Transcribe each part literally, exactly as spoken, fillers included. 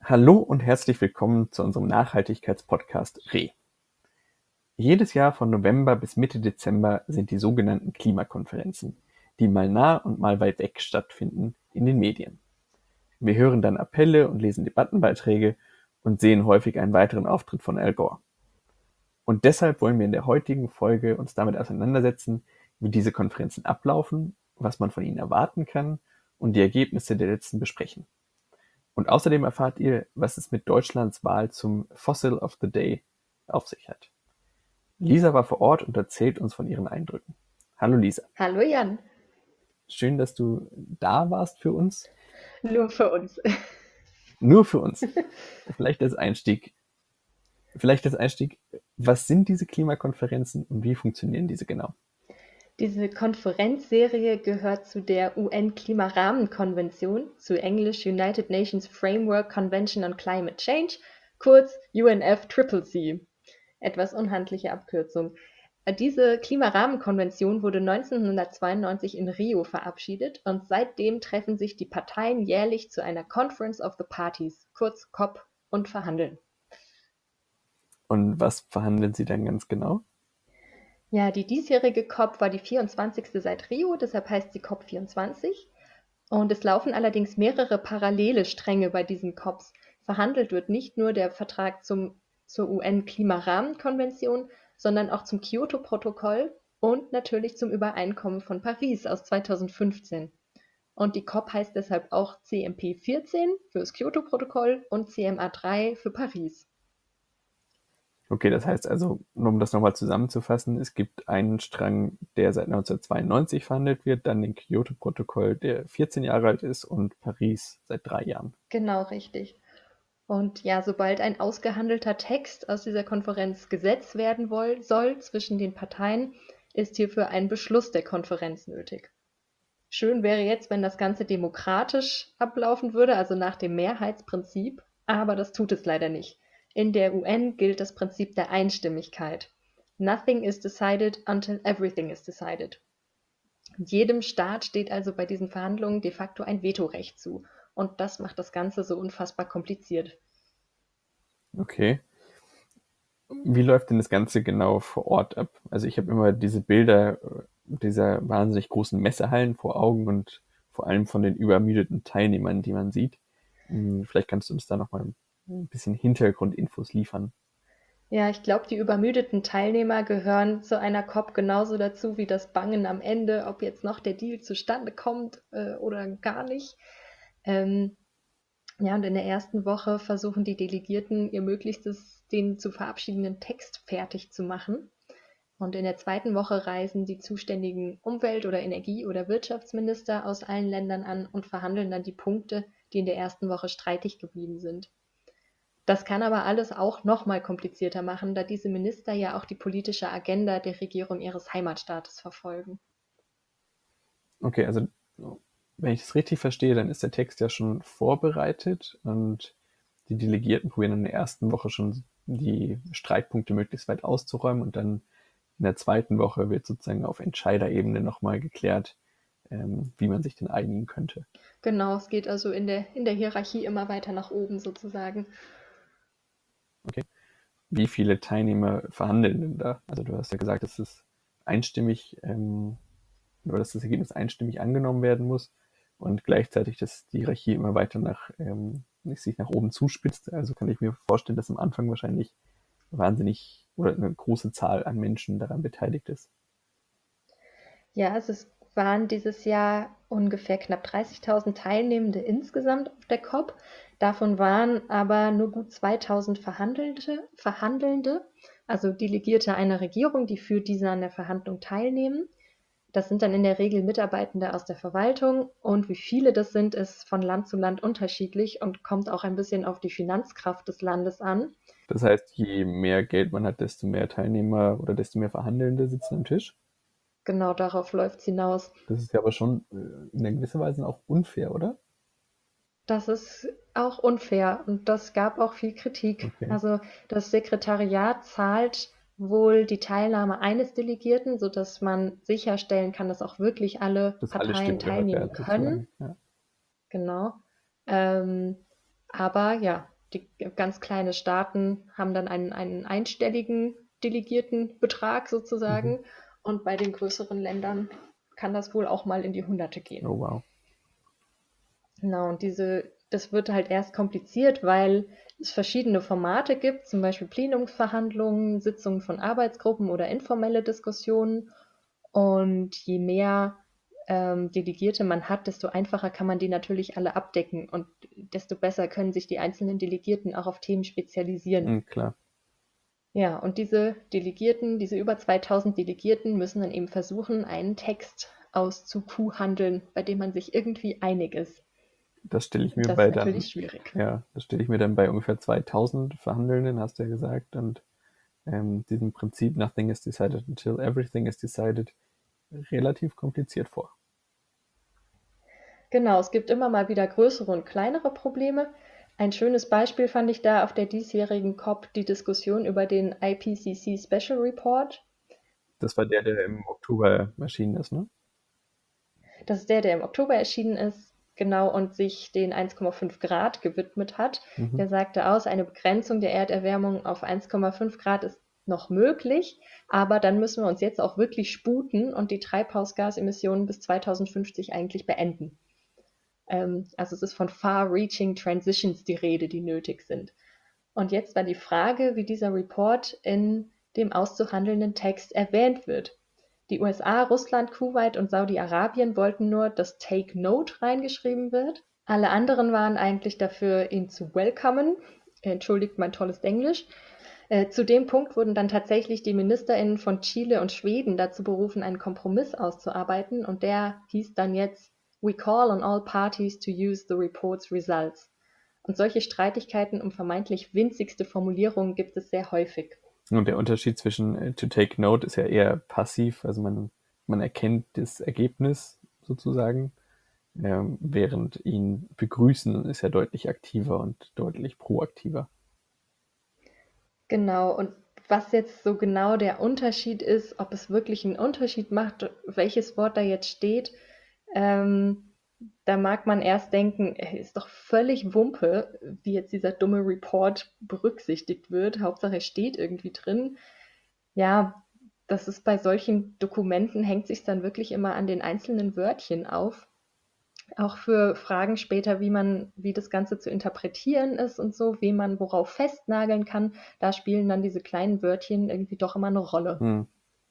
Hallo und herzlich willkommen zu unserem Nachhaltigkeitspodcast R E. Jedes Jahr von November bis Mitte Dezember sind die sogenannten Klimakonferenzen, die mal nah und mal weit weg stattfinden, in den Medien. Wir hören dann Appelle und lesen Debattenbeiträge und sehen häufig einen weiteren Auftritt von Al Gore. Und deshalb wollen wir in der heutigen Folge uns damit auseinandersetzen, wie diese Konferenzen ablaufen, was man von ihnen erwarten kann und die Ergebnisse der letzten besprechen. Und außerdem erfahrt ihr, was es mit Deutschlands Wahl zum Fossil of the Day auf sich hat. Lisa war vor Ort und erzählt uns von ihren Eindrücken. Hallo Lisa. Hallo Jan. Schön, dass du da warst für uns. Nur für uns. Nur für uns. Vielleicht als Einstieg. Vielleicht als Einstieg, was sind diese Klimakonferenzen und wie funktionieren diese genau? Diese Konferenzserie gehört zu der U N-Klimarahmenkonvention, zu Englisch United Nations Framework Convention on Climate Change, kurz U N F C C C. Etwas unhandliche Abkürzung. Diese Klimarahmenkonvention wurde neunzehnhundertzweiundneunzig in Rio verabschiedet und seitdem treffen sich die Parteien jährlich zu einer Conference of the Parties, kurz C O P, und verhandeln. Und was verhandeln sie dann ganz genau? Ja, die diesjährige C O P war die vierundzwanzigste seit Rio, deshalb heißt sie C O P vierundzwanzig. Und es laufen allerdings mehrere parallele Stränge bei diesen C O Ps. Verhandelt wird nicht nur der Vertrag zum, zur U N-Klimarahmenkonvention, sondern auch zum Kyoto-Protokoll und natürlich zum Übereinkommen von Paris aus zweitausendfünfzehn. Und die C O P heißt deshalb auch C M P vierzehn für das Kyoto-Protokoll und C M A drei für Paris. Okay, das heißt also, nur um das nochmal zusammenzufassen, es gibt einen Strang, der seit neunzehnhundertzweiundneunzig verhandelt wird, dann den Kyoto-Protokoll, der vierzehn Jahre alt ist, und Paris seit drei Jahren. Genau, richtig. Und ja, sobald ein ausgehandelter Text aus dieser Konferenz Gesetz werden woll- soll zwischen den Parteien, ist hierfür ein Beschluss der Konferenz nötig. Schön wäre jetzt, wenn das Ganze demokratisch ablaufen würde, also nach dem Mehrheitsprinzip, aber das tut es leider nicht. In der U N gilt das Prinzip der Einstimmigkeit. Nothing is decided until everything is decided. Jedem Staat steht also bei diesen Verhandlungen de facto ein Vetorecht zu. Und das macht das Ganze so unfassbar kompliziert. Okay. Wie läuft denn das Ganze genau vor Ort ab? Also ich habe immer diese Bilder äh, dieser wahnsinnig großen Messehallen vor Augen und vor allem von den übermüdeten Teilnehmern, die man sieht. Hm, Vielleicht kannst du uns da nochmal ein bisschen Hintergrundinfos liefern. Ja, ich glaube, die übermüdeten Teilnehmer gehören zu einer C O P genauso dazu wie das Bangen am Ende, ob jetzt noch der Deal zustande kommt äh, oder gar nicht. Ähm, ja, und in der ersten Woche versuchen die Delegierten ihr Möglichstes, den zu verabschiedenden Text fertig zu machen. Und in der zweiten Woche reisen die zuständigen Umwelt- oder Energie- oder Wirtschaftsminister aus allen Ländern an und verhandeln dann die Punkte, die in der ersten Woche streitig geblieben sind. Das kann aber alles auch noch mal komplizierter machen, da diese Minister ja auch die politische Agenda der Regierung ihres Heimatstaates verfolgen. Okay, also wenn ich es richtig verstehe, dann ist der Text ja schon vorbereitet und die Delegierten probieren in der ersten Woche schon die Streitpunkte möglichst weit auszuräumen und dann in der zweiten Woche wird sozusagen auf Entscheiderebene nochmal geklärt, ähm, wie man sich denn einigen könnte. Genau, es geht also in der, in der Hierarchie immer weiter nach oben sozusagen. Okay. Wie viele Teilnehmer verhandeln denn da? Also du hast ja gesagt, dass es einstimmig, ähm, oder dass das Ergebnis einstimmig angenommen werden muss und gleichzeitig, dass die Hierarchie immer weiter nach, ähm, sich nach oben zuspitzt. Also kann ich mir vorstellen, dass am Anfang wahrscheinlich wahnsinnig oder eine große Zahl an Menschen daran beteiligt ist. Ja, also es waren dieses Jahr ungefähr knapp dreißigtausend Teilnehmende insgesamt auf der C O P. Davon waren aber nur gut zweitausend Verhandelte, Verhandelnde, also Delegierte einer Regierung, die für diese an der Verhandlung teilnehmen. Das sind dann in der Regel Mitarbeitende aus der Verwaltung und wie viele das sind, ist von Land zu Land unterschiedlich und kommt auch ein bisschen auf die Finanzkraft des Landes an. Das heißt, je mehr Geld man hat, desto mehr Teilnehmer oder desto mehr Verhandelnde sitzen am Tisch. Genau darauf läuft es hinaus. Das ist ja aber schon äh, in einer gewisser Weise auch unfair, oder? Das ist auch unfair und das gab auch viel Kritik. Okay. Also das Sekretariat zahlt wohl die Teilnahme eines Delegierten, sodass man sicherstellen kann, dass auch wirklich alle Dass alle Parteien Stimmen gehört teilnehmen werden, können. sozusagen. Ja. Genau. Ähm, aber ja, Die ganz kleinen Staaten haben dann einen, einen einstelligen Delegiertenbetrag sozusagen. Mhm. Und bei den größeren Ländern kann das wohl auch mal in die Hunderte gehen. Oh wow. Genau, und diese, das wird halt erst kompliziert, weil es verschiedene Formate gibt, zum Beispiel Plenumsverhandlungen, Sitzungen von Arbeitsgruppen oder informelle Diskussionen. Und je mehr ähm, Delegierte man hat, desto einfacher kann man die natürlich alle abdecken und desto besser können sich die einzelnen Delegierten auch auf Themen spezialisieren. Mhm, klar. Ja, und diese Delegierten, diese über zweitausend Delegierten müssen dann eben versuchen, einen Text auszukuhandeln, bei dem man sich irgendwie einig ist. Das stelle ich mir Das ist bei dann, natürlich schwierig. ja, das stelle ich mir dann bei ungefähr zweitausend Verhandelnden, hast du ja gesagt, und ähm, diesem Prinzip Nothing is decided until everything is decided relativ kompliziert vor. Genau, es gibt immer mal wieder größere und kleinere Probleme. Ein schönes Beispiel fand ich da auf der diesjährigen COP die Diskussion über den I P C C Special Report. Das war der, der im Oktober erschienen ist, ne? Das ist der, der im Oktober erschienen ist, genau, und sich den eins Komma fünf Grad gewidmet hat. Mhm. Der sagte aus, eine Begrenzung der Erderwärmung auf eins Komma fünf Grad ist noch möglich, aber dann müssen wir uns jetzt auch wirklich sputen und die Treibhausgasemissionen bis zweitausendfünfzig eigentlich beenden. Ähm, also es ist von far-reaching transitions die Rede, die nötig sind. Und jetzt war die Frage, wie dieser Report in dem auszuhandelnden Text erwähnt wird. Die U S A, Russland, Kuwait und Saudi-Arabien wollten nur, dass Take Note reingeschrieben wird. Alle anderen waren eigentlich dafür, ihn zu welcomen. Entschuldigt mein tolles Englisch. Äh, zu dem Punkt wurden dann tatsächlich die MinisterInnen von Chile und Schweden dazu berufen, einen Kompromiss auszuarbeiten. Und der hieß dann jetzt We call on all parties to use the report's results. Und solche Streitigkeiten um vermeintlich winzigste Formulierungen gibt es sehr häufig. Und der Unterschied zwischen äh, to take note ist ja eher passiv, also man, man erkennt das Ergebnis sozusagen, ähm, während ihn begrüßen ist ja deutlich aktiver und deutlich proaktiver. Genau, und was jetzt so genau der Unterschied ist, ob es wirklich einen Unterschied macht, welches Wort da jetzt steht, ähm, da mag man erst denken, ey, ist doch völlig Wumpe, wie jetzt dieser dumme Report berücksichtigt wird. Hauptsache, es steht irgendwie drin. Ja, das ist bei solchen Dokumenten, hängt sich dann wirklich immer an den einzelnen Wörtchen auf. Auch für Fragen später, wie man, wie das Ganze zu interpretieren ist und so, wie man worauf festnageln kann, da spielen dann diese kleinen Wörtchen irgendwie doch immer eine Rolle. Hm.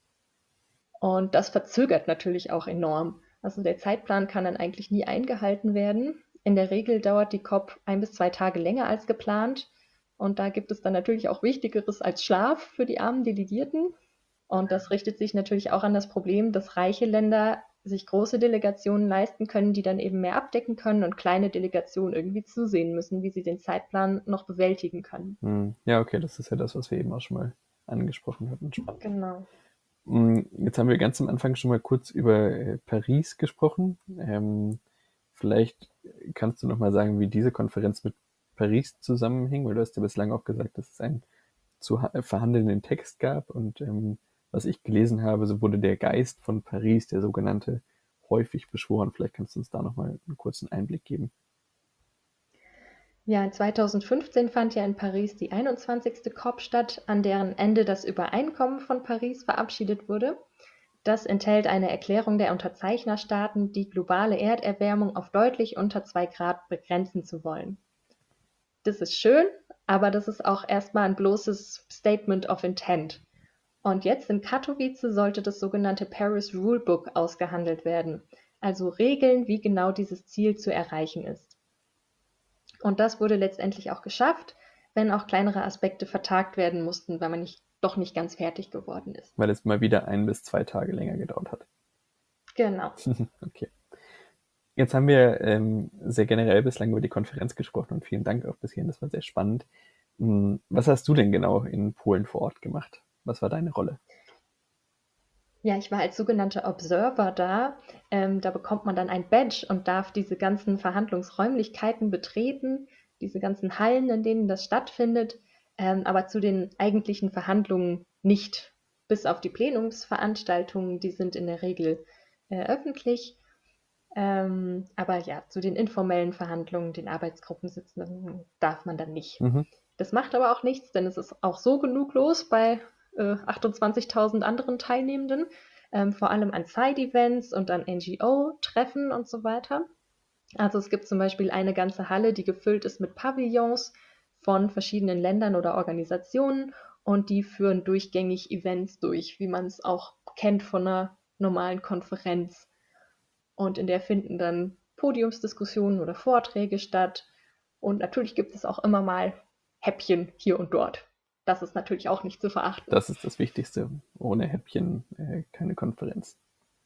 Und das verzögert natürlich auch enorm. Also der Zeitplan kann dann eigentlich nie eingehalten werden. In der Regel dauert die COP ein bis zwei Tage länger als geplant. Und da gibt es dann natürlich auch Wichtigeres als Schlaf für die armen Delegierten. Und das richtet sich natürlich auch an das Problem, dass reiche Länder sich große Delegationen leisten können, die dann eben mehr abdecken können und kleine Delegationen irgendwie zusehen müssen, wie sie den Zeitplan noch bewältigen können. Hm. Ja, okay, das ist ja das, was wir eben auch schon mal angesprochen hatten. Spannend. Genau. Hm, Jetzt haben wir ganz am Anfang schon mal kurz über äh, Paris gesprochen. Ähm, vielleicht kannst du noch mal sagen, wie diese Konferenz mit Paris zusammenhing, weil du hast ja bislang auch gesagt, dass es einen zu ha- verhandelnden Text gab und ähm, was ich gelesen habe, so wurde der Geist von Paris, der sogenannte, häufig beschworen. Vielleicht kannst du uns da noch mal einen kurzen Einblick geben. Ja, zweitausendfünfzehn fand ja in Paris die einundzwanzigste COP statt, an deren Ende das Übereinkommen von Paris verabschiedet wurde. Das enthält eine Erklärung der Unterzeichnerstaaten, die globale Erderwärmung auf deutlich unter zwei Grad begrenzen zu wollen. Das ist schön, aber das ist auch erstmal ein bloßes Statement of Intent. Und jetzt in Katowice sollte das sogenannte Paris Rulebook ausgehandelt werden, also Regeln, wie genau dieses Ziel zu erreichen ist. Und das wurde letztendlich auch geschafft, wenn auch kleinere Aspekte vertagt werden mussten, weil man nicht, doch nicht ganz fertig geworden ist. Weil es mal wieder ein bis zwei Tage länger gedauert hat. Genau. Okay. Jetzt haben wir ähm, sehr generell bislang über die Konferenz gesprochen und vielen Dank auch bis hierhin, das war sehr spannend. Hm, Was hast du denn genau in Polen vor Ort gemacht? Was war deine Rolle? Ja, ich war als sogenannter Observer da. Ähm, da bekommt man dann ein Badge und darf diese ganzen Verhandlungsräumlichkeiten betreten, diese ganzen Hallen, in denen das stattfindet, ähm, aber zu den eigentlichen Verhandlungen nicht. Bis auf die Plenumsveranstaltungen, die sind in der Regel äh, öffentlich. Ähm, aber ja, zu den informellen Verhandlungen, den Arbeitsgruppensitzungen darf man dann nicht. Mhm. Das macht aber auch nichts, denn es ist auch so genug los bei äh, achtundzwanzigtausend anderen Teilnehmenden, ähm, vor allem an Side-Events und an N G O-Treffen und so weiter. Also es gibt zum Beispiel eine ganze Halle, die gefüllt ist mit Pavillons von verschiedenen Ländern oder Organisationen und die führen durchgängig Events durch, wie man es auch kennt von einer normalen Konferenz. Und in der finden dann Podiumsdiskussionen oder Vorträge statt. Und natürlich gibt es auch immer mal Häppchen hier und dort. Das ist natürlich auch nicht zu verachten. Das ist das Wichtigste. Ohne Häppchen äh, keine Konferenz.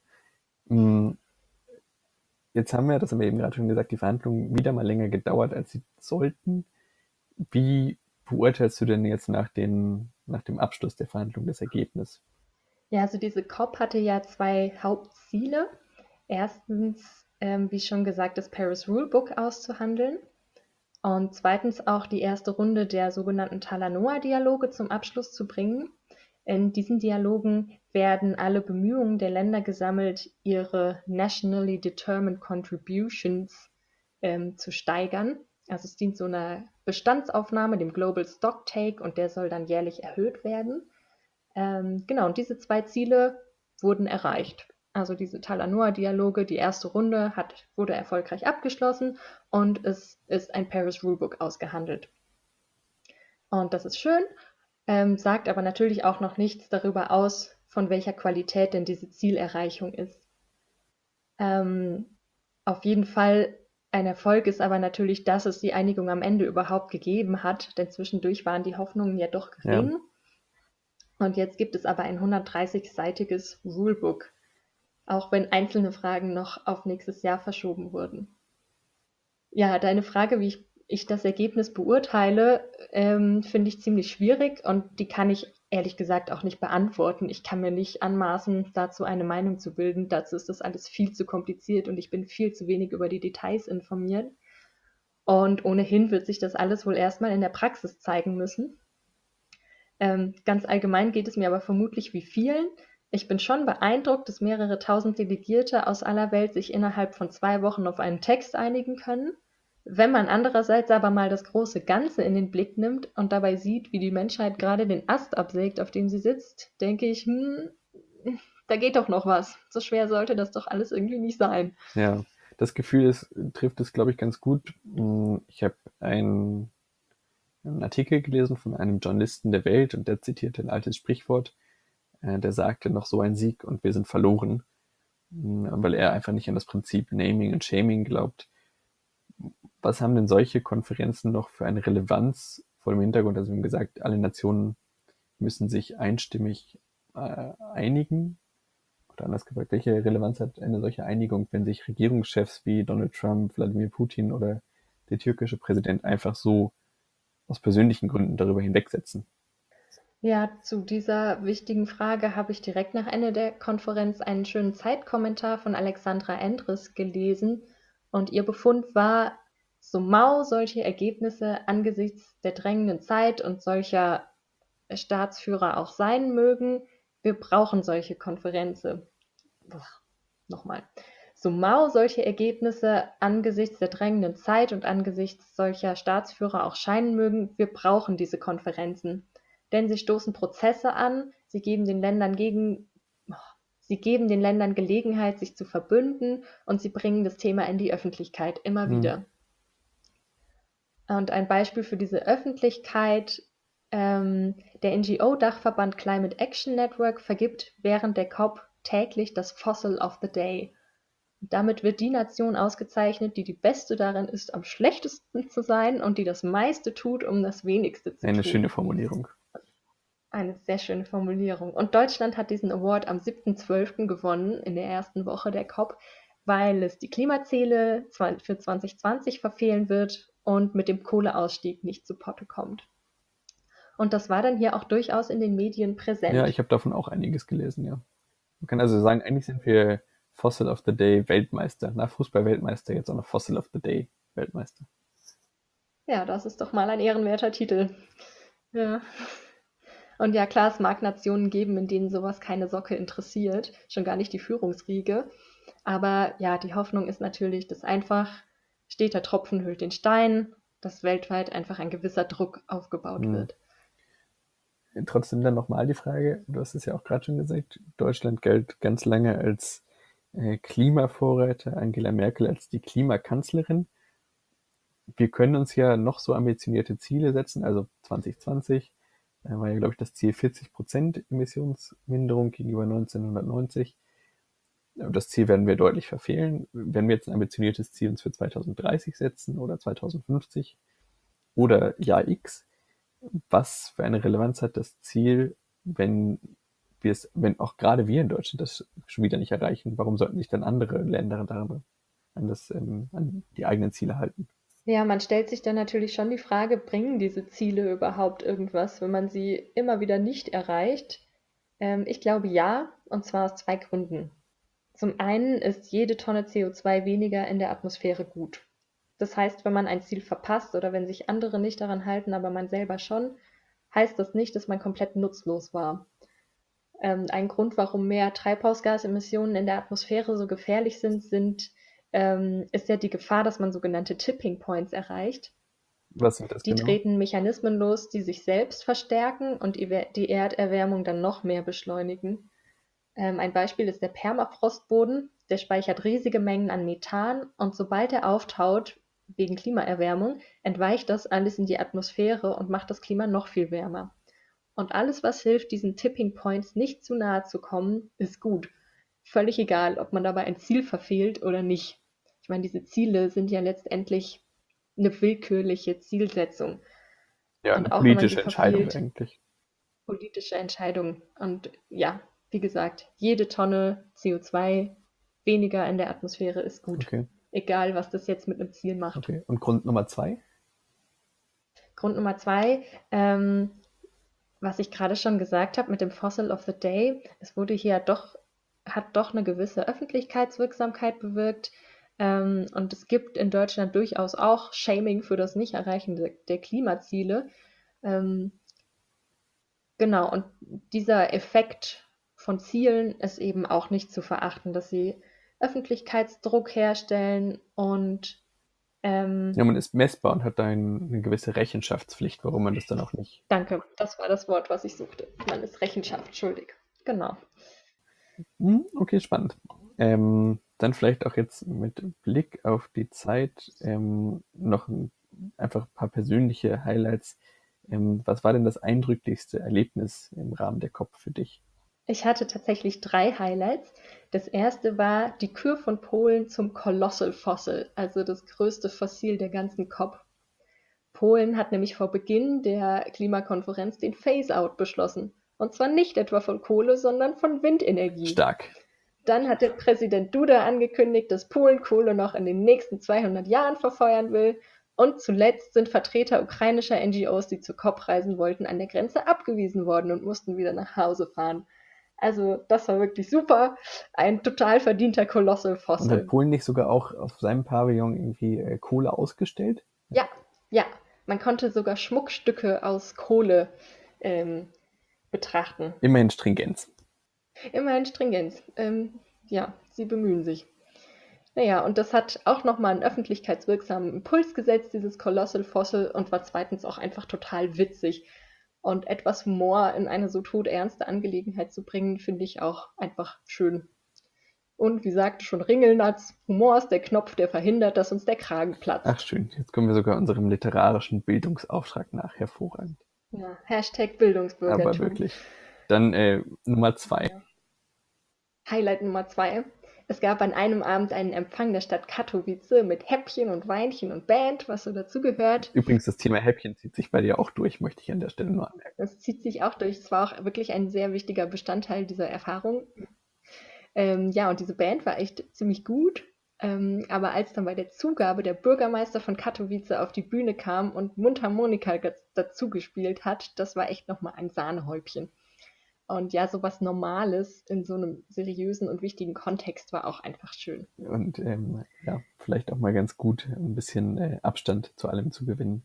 Mm, Jetzt haben wir, das haben wir eben gerade schon gesagt, die Verhandlungen wieder mal länger gedauert, als sie sollten. Wie beurteilst du denn jetzt nach, den, nach dem Abschluss der Verhandlungen das Ergebnis? Ja, also diese COP hatte ja zwei Hauptziele. Erstens, ähm, wie schon gesagt, das Paris Rulebook auszuhandeln. Und zweitens auch die erste Runde der sogenannten Talanoa-Dialoge zum Abschluss zu bringen. In diesen Dialogen werden alle Bemühungen der Länder gesammelt, ihre nationally determined contributions ähm, zu steigern. Also es dient so einer Bestandsaufnahme, dem Global Stock Take, und der soll dann jährlich erhöht werden. Ähm, genau, und diese zwei Ziele wurden erreicht. Also diese Talanoa-Dialoge, die erste Runde hat, wurde erfolgreich abgeschlossen und es ist ein Paris Rulebook ausgehandelt. Und das ist schön, ähm, sagt aber natürlich auch noch nichts darüber aus, von welcher Qualität denn diese Zielerreichung ist. Ähm, auf jeden Fall ein Erfolg ist aber natürlich, dass es die Einigung am Ende überhaupt gegeben hat, denn zwischendurch waren die Hoffnungen ja doch Ja, gering. Und jetzt gibt es aber ein hundertdreißig-seitiges Rulebook, auch wenn einzelne Fragen noch auf nächstes Jahr verschoben wurden. Ja, deine Frage, wie ich, ich das Ergebnis beurteile, ähm, finde ich ziemlich schwierig und die kann ich ehrlich gesagt auch nicht beantworten. Ich kann mir nicht anmaßen, dazu eine Meinung zu bilden. Dazu ist das alles viel zu kompliziert und ich bin viel zu wenig über die Details informiert. Und ohnehin wird sich das alles wohl erstmal in der Praxis zeigen müssen. Ähm, ganz allgemein geht es mir aber vermutlich wie vielen. Ich bin schon beeindruckt, dass mehrere tausend Delegierte aus aller Welt sich innerhalb von zwei Wochen auf einen Text einigen können. Wenn man andererseits aber mal das große Ganze in den Blick nimmt und dabei sieht, wie die Menschheit gerade den Ast absägt, auf dem sie sitzt, denke ich, hm, da geht doch noch was. So schwer sollte das doch alles irgendwie nicht sein. ja. Das Gefühl ist, trifft es, glaube ich, ganz gut. Ich habe ein einen Artikel gelesen von einem Journalisten der Welt und der zitierte ein altes Sprichwort, äh, der sagte, noch so ein Sieg und wir sind verloren, weil er einfach nicht an das Prinzip Naming und Shaming glaubt. Was haben denn solche Konferenzen noch für eine Relevanz vor dem Hintergrund? Also, wir haben gesagt, alle Nationen müssen sich einstimmig äh, einigen. Oder anders gesagt, welche Relevanz hat eine solche Einigung, wenn sich Regierungschefs wie Donald Trump, Wladimir Putin oder der türkische Präsident einfach so aus persönlichen Gründen darüber hinwegsetzen? Ja, zu dieser wichtigen Frage habe ich direkt nach Ende der Konferenz einen schönen Zeitkommentar von Alexandra Endres gelesen und ihr Befund war, so mau solche Ergebnisse angesichts der drängenden Zeit und solcher Staatsführer auch sein mögen, wir brauchen solche Konferenzen. Nochmal. So mau solche Ergebnisse angesichts der drängenden Zeit und angesichts solcher Staatsführer auch scheinen mögen, wir brauchen diese Konferenzen. Denn sie stoßen Prozesse an, sie geben den Ländern gegen, sie geben den Ländern Gelegenheit, sich zu verbünden und sie bringen das Thema in die Öffentlichkeit immer Hm. wieder. Und ein Beispiel für diese Öffentlichkeit, ähm, der N G O-Dachverband Climate Action Network vergibt während der COP täglich das Fossil of the Day. Und damit wird die Nation ausgezeichnet, die die beste darin ist, am schlechtesten zu sein und die das meiste tut, um das wenigste zu Eine tun. schöne Formulierung. Eine sehr schöne Formulierung. Und Deutschland hat diesen Award am siebten zwölften gewonnen, in der ersten Woche der COP, weil es die Klimaziele für zwanzig zwanzig verfehlen wird und mit dem Kohleausstieg nicht zu Potte kommt. Und das war dann hier auch durchaus in den Medien präsent. Ja, ich habe davon auch einiges gelesen, ja. Man kann also sagen, eigentlich sind wir Fossil of the Day Weltmeister. Nach Fußball-Weltmeister jetzt auch noch Fossil of the Day Weltmeister. Ja, das ist doch mal ein ehrenwerter Titel. Ja. Und ja, klar, es mag Nationen geben, in denen sowas keine Socke interessiert, schon gar nicht die Führungsriege. Aber ja, die Hoffnung ist natürlich, dass einfach steter Tropfen höhlt den Stein, dass weltweit einfach ein gewisser Druck aufgebaut Hm. wird. Trotzdem dann nochmal die Frage, du hast es ja auch gerade schon gesagt, Deutschland galt ganz lange als äh, Klimavorreiter, Angela Merkel als die Klimakanzlerin. Wir können uns ja noch so ambitionierte Ziele setzen, also zwanzig zwanzig äh, war ja, glaube ich, das Ziel vierzig Prozent Emissionsminderung gegenüber neunzehnhundertneunzig. Das Ziel werden wir deutlich verfehlen. Wenn wir jetzt ein ambitioniertes Ziel uns für zweitausenddreißig setzen oder zweitausendfünfzig oder Jahr X, was für eine Relevanz hat das Ziel, wenn wir es, wenn auch gerade wir in Deutschland das schon wieder nicht erreichen? Warum sollten sich dann andere Länder daran an, das, ähm, an die eigenen Ziele halten? Ja, man stellt sich dann natürlich schon die Frage, bringen diese Ziele überhaupt irgendwas, wenn man sie immer wieder nicht erreicht? Ähm, ich glaube ja, und zwar aus zwei Gründen. Zum einen ist jede Tonne C O zwei weniger in der Atmosphäre gut. Das heißt, wenn man ein Ziel verpasst oder wenn sich andere nicht daran halten, aber man selber schon, heißt das nicht, dass man komplett nutzlos war. Ähm, ein Grund, warum mehr Treibhausgasemissionen in der Atmosphäre so gefährlich sind, sind ähm, ist ja die Gefahr, dass man sogenannte Tipping Points erreicht. Was sind das Die genau? treten Mechanismen los, die sich selbst verstärken und die Erderwärmung dann noch mehr beschleunigen. Ähm, ein Beispiel ist der Permafrostboden. Der speichert riesige Mengen an Methan und sobald er auftaut, wegen Klimaerwärmung, entweicht das alles in die Atmosphäre und macht das Klima noch viel wärmer. Und alles, was hilft, diesen Tipping Points nicht zu nahe zu kommen, ist gut. Völlig egal, ob man dabei ein Ziel verfehlt oder nicht. Ich meine, diese Ziele sind ja letztendlich eine willkürliche Zielsetzung. Ja, eine Und auch wenn man sie politische Entscheidung verfehlt, eigentlich. politische Entscheidung. Und ja, wie gesagt, jede Tonne C O zwei weniger in der Atmosphäre ist gut. Okay, Egal, was das jetzt mit einem Ziel macht. okay. Und Grund Nummer zwei? Grund Nummer zwei, ähm, was ich gerade schon gesagt habe mit dem Fossil of the Day, es wurde hier doch, hat doch eine gewisse Öffentlichkeitswirksamkeit bewirkt. Ähm, und es gibt in Deutschland durchaus auch Shaming für das Nicht-Erreichen der, der Klimaziele. Ähm, genau, und dieser Effekt von Zielen ist eben auch nicht zu verachten, dass sie Öffentlichkeitsdruck herstellen und ähm, Ja, man ist messbar und hat da ein, eine gewisse Rechenschaftspflicht, warum man das dann auch nicht. danke, das war das Wort, was ich suchte. Man ist Rechenschaft schuldig. Genau. Hm, okay, spannend. Ähm, dann vielleicht auch jetzt mit Blick auf die Zeit ähm, noch ein, einfach ein paar persönliche Highlights. Ähm, was war denn das eindrücklichste Erlebnis im Rahmen der COP für dich? Ich hatte tatsächlich drei Highlights. Das erste war die Kür von Polen zum Colossal Fossil, also das größte Fossil der ganzen COP. Polen hat nämlich vor Beginn der Klimakonferenz den Phase-out beschlossen. Und zwar nicht etwa von Kohle, sondern von Windenergie. Stark. Dann hat der Präsident Duda angekündigt, dass Polen Kohle noch in den nächsten zweihundert Jahren verfeuern will. Und zuletzt sind Vertreter ukrainischer N G Os, die zur COP reisen wollten, an der Grenze abgewiesen worden und mussten wieder nach Hause fahren. Also das war wirklich super. Ein total verdienter Colossal Und hat Fossil. Polen nicht sogar auch auf seinem Pavillon irgendwie äh, Kohle ausgestellt? Ja, ja. Man konnte sogar Schmuckstücke aus Kohle ähm, betrachten. Immerhin Stringenz. Immerhin Stringenz. Ähm, ja, sie bemühen sich. Naja, und das hat auch nochmal einen öffentlichkeitswirksamen Impuls gesetzt, dieses Colossal Fossil, und war zweitens auch einfach total witzig. Und etwas Humor in eine so todernste Angelegenheit zu bringen, finde ich auch einfach schön. Und wie sagte schon Ringelnatz, Humor ist der Knopf, der verhindert, dass uns der Kragen platzt. Ach schön, jetzt kommen wir sogar unserem literarischen Bildungsauftrag nach. Hervorragend. Ja, Hashtag Bildungsbürgertum. Aber wirklich. Dann äh, Nummer zwei. Ja. Highlight Nummer zwei. Es gab an einem Abend einen Empfang der Stadt Katowice mit Häppchen und Weinchen und Band, was so dazugehört. Übrigens, das Thema Häppchen zieht sich bei dir auch durch, möchte ich an der Stelle nur anmerken. Das zieht sich auch durch. Es war auch wirklich ein sehr wichtiger Bestandteil dieser Erfahrung. Ähm, ja, und diese Band war echt ziemlich gut. Ähm, aber als dann bei der Zugabe der Bürgermeister von Katowice auf die Bühne kam und Mundharmonika dazu gespielt hat, das war echt nochmal ein Sahnehäubchen. Und ja, sowas Normales in so einem seriösen und wichtigen Kontext war auch einfach schön. Und ähm, ja, vielleicht auch mal ganz gut, ein bisschen äh, Abstand zu allem zu gewinnen.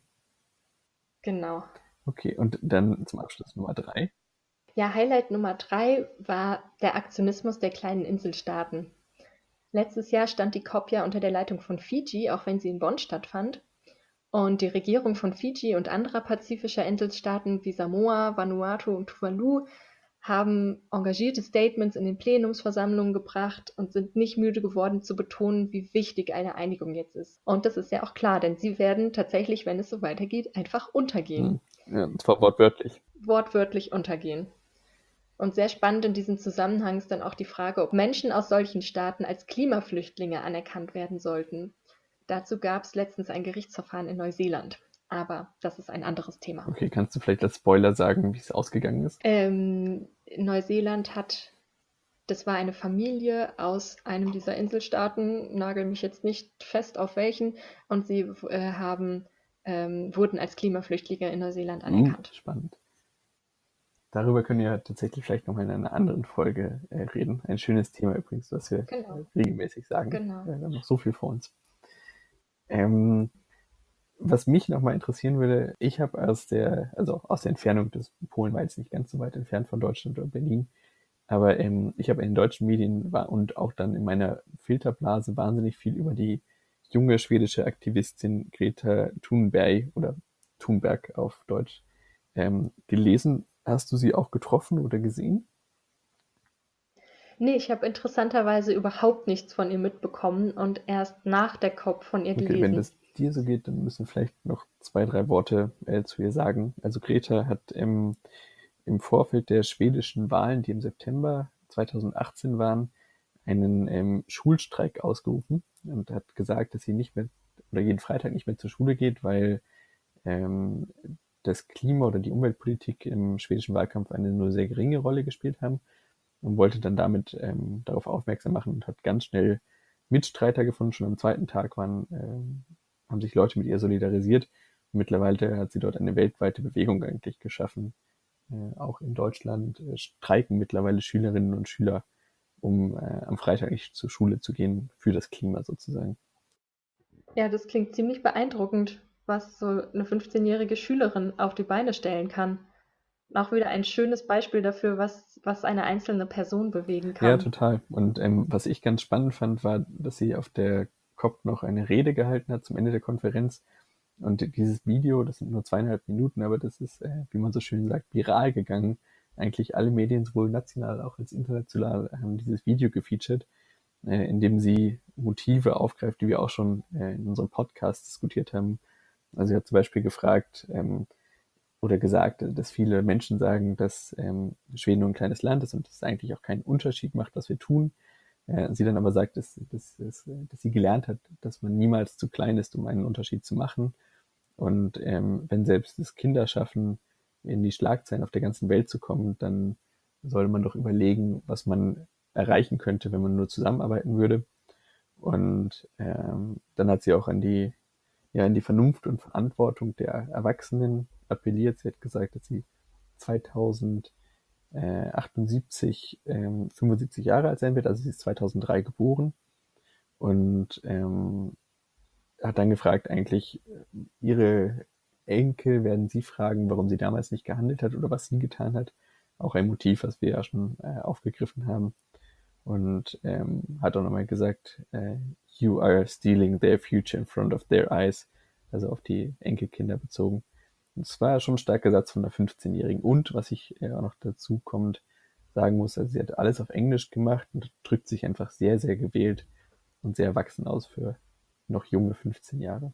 Genau. Okay, und dann zum Abschluss Nummer drei. Ja, Highlight Nummer drei war der Aktionismus der kleinen Inselstaaten. Letztes Jahr stand die COP ja unter der Leitung von Fiji, auch wenn sie in Bonn stattfand. Und die Regierung von Fiji und anderer pazifischer Inselstaaten wie Samoa, Vanuatu und Tuvalu haben engagierte Statements in den Plenumsversammlungen gebracht und sind nicht müde geworden zu betonen, wie wichtig eine Einigung jetzt ist. Und das ist ja auch klar, denn sie werden tatsächlich, wenn es so weitergeht, einfach untergehen. Hm. Ja, und zwar wortwörtlich. Wortwörtlich untergehen. Und sehr spannend in diesem Zusammenhang ist dann auch die Frage, ob Menschen aus solchen Staaten als Klimaflüchtlinge anerkannt werden sollten. Dazu gab es letztens ein Gerichtsverfahren in Neuseeland. Aber das ist ein anderes Thema. Okay, kannst du vielleicht als Spoiler sagen, wie es ausgegangen ist? Ähm, Neuseeland hat, das war eine Familie aus einem dieser Inselstaaten, nagel mich jetzt nicht fest auf welchen, und sie äh, haben, ähm, wurden als Klimaflüchtlinge in Neuseeland anerkannt. Hm, spannend. Darüber können wir tatsächlich vielleicht noch mal in einer anderen Folge äh, reden. Ein schönes Thema übrigens, was wir Genau. äh, regelmäßig sagen. Genau. Äh, wir haben noch so viel vor uns. Ähm, was mich noch mal interessieren würde, ich habe aus der, also aus der Entfernung des Polen war jetzt nicht ganz so weit entfernt von Deutschland oder Berlin, aber ähm, ich habe in den deutschen Medien war und auch dann in meiner Filterblase wahnsinnig viel über die junge schwedische Aktivistin Greta Thunberg oder Thunberg auf Deutsch ähm, gelesen. Hast du sie auch getroffen oder gesehen? Nee, ich habe interessanterweise überhaupt nichts von ihr mitbekommen und erst nach der COP von ihr Okay, gelesen. wenn das dir so geht, dann müssen wir vielleicht noch zwei, drei Worte äh, zu ihr sagen. Also Greta hat im, im Vorfeld der schwedischen Wahlen, die im September zweitausendachtzehn waren, einen ähm, Schulstreik ausgerufen und hat gesagt, dass sie nicht mehr oder jeden Freitag nicht mehr zur Schule geht, weil ähm, das Klima oder die Umweltpolitik im schwedischen Wahlkampf eine nur sehr geringe Rolle gespielt haben und wollte dann damit ähm, darauf aufmerksam machen und hat ganz schnell Mitstreiter gefunden. Schon am zweiten Tag waren, ähm, haben sich Leute mit ihr solidarisiert. Und mittlerweile hat sie dort eine weltweite Bewegung eigentlich geschaffen. Äh, auch in Deutschland äh, streiken mittlerweile Schülerinnen und Schüler, um äh, am Freitag nicht zur Schule zu gehen, für das Klima sozusagen. Ja, das klingt ziemlich beeindruckend, was so eine fünfzehnjährige Schülerin auf die Beine stellen kann. Auch wieder ein schönes Beispiel dafür, was, was eine einzelne Person bewegen Ja, kann. total. Und ähm, was ich ganz spannend fand, war, dass sie auf der COP noch eine Rede gehalten hat zum Ende der Konferenz. Und dieses Video, das sind nur zweieinhalb Minuten, aber das ist, äh, wie man so schön sagt, viral gegangen. Eigentlich alle Medien, sowohl national als auch als international, haben dieses Video gefeatured, äh, in dem sie Motive aufgreift, die wir auch schon äh, in unserem Podcast diskutiert haben. Also sie hat zum Beispiel gefragt, ähm, oder gesagt, dass viele Menschen sagen, dass ähm, Schweden nur ein kleines Land ist und es eigentlich auch keinen Unterschied macht, was wir tun. Äh, sie dann aber sagt, dass, dass, dass, dass sie gelernt hat, dass man niemals zu klein ist, um einen Unterschied zu machen. Und ähm, wenn selbst es Kinder schaffen, in die Schlagzeilen auf der ganzen Welt zu kommen, dann sollte man doch überlegen, was man erreichen könnte, wenn man nur zusammenarbeiten würde. Und ähm, dann hat sie auch an die, ja, an die Vernunft und Verantwortung der Erwachsenen appelliert. Sie hat gesagt, dass sie zweitausendachtundsiebzig ähm, fünfundsiebzig Jahre alt sein wird, also sie ist zweitausenddrei geboren und ähm, hat dann gefragt, eigentlich ihre Enkel werden sie fragen, warum sie damals nicht gehandelt hat oder was sie getan hat. Auch ein Motiv, was wir ja schon äh, aufgegriffen haben. Und ähm, hat auch nochmal gesagt, äh, you are stealing their future in front of their eyes, also auf die Enkelkinder bezogen. Das war ja schon ein starker Satz von einer fünfzehnjährigen. Und was ich äh, auch noch dazu kommt, sagen muss, also sie hat alles auf Englisch gemacht und drückt sich einfach sehr, sehr gewählt und sehr erwachsen aus für noch junge fünfzehn Jahre.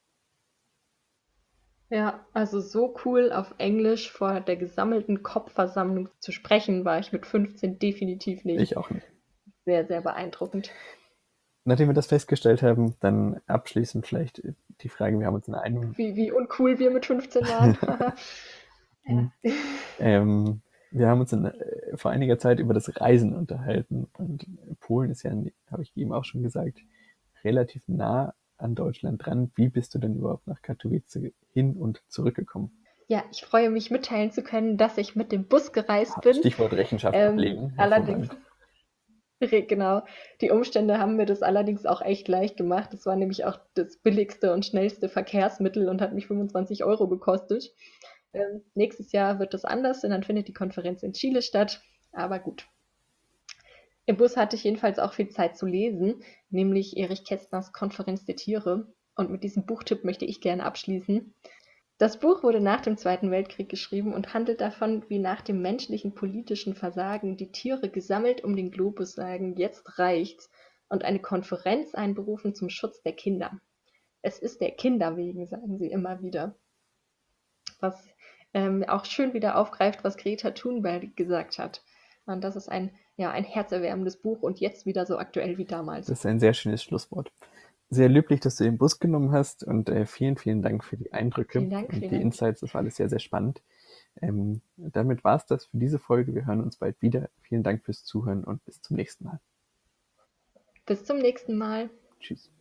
Ja, also so cool auf Englisch vor der gesammelten COP-Versammlung zu sprechen, war ich mit fünfzehn definitiv nicht. Ich auch nicht. Sehr, sehr beeindruckend. Nachdem wir das festgestellt haben, dann abschließend vielleicht die Frage, wir haben uns in einem... Wie, wie uncool wir mit fünfzehn waren. ja. ähm, wir haben uns in, äh, vor einiger Zeit über das Reisen unterhalten und Polen ist ja, habe ich eben auch schon gesagt, relativ nah an Deutschland dran. Wie bist du denn überhaupt nach Katowice hin und zurückgekommen? Ja, ich freue mich mitteilen zu können, dass ich mit dem Bus gereist bin. Stichwort Rechenschaft ähm, ablegen. allerdings, genau, die Umstände haben mir das allerdings auch echt leicht gemacht. Das war nämlich auch das billigste und schnellste Verkehrsmittel und hat mich fünfundzwanzig Euro gekostet. Ähm, nächstes Jahr wird das anders, denn dann findet die Konferenz in Chile statt. Aber gut. Im Bus hatte ich jedenfalls auch viel Zeit zu lesen, nämlich Erich Kästners Konferenz der Tiere. Und mit diesem Buchtipp möchte ich gerne abschließen. Das Buch wurde nach dem Zweiten Weltkrieg geschrieben und handelt davon, wie nach dem menschlichen politischen Versagen die Tiere gesammelt um den Globus sagen, jetzt reicht's, und eine Konferenz einberufen zum Schutz der Kinder. Es ist der Kinder wegen, sagen sie immer wieder. Was ähm, auch schön wieder aufgreift, was Greta Thunberg gesagt hat. Und das ist ein, ja, ein herzerwärmendes Buch und jetzt wieder so aktuell wie damals. Das ist ein sehr schönes Schlusswort. Sehr löblich, dass du den Bus genommen hast und äh, vielen, vielen Dank für die Eindrücke Vielen Dank, und vielen die Dank. Insights. Das war alles sehr, sehr spannend. Ähm, damit war es das für diese Folge. Wir hören uns bald wieder. Vielen Dank fürs Zuhören und bis zum nächsten Mal. Bis zum nächsten Mal. Tschüss.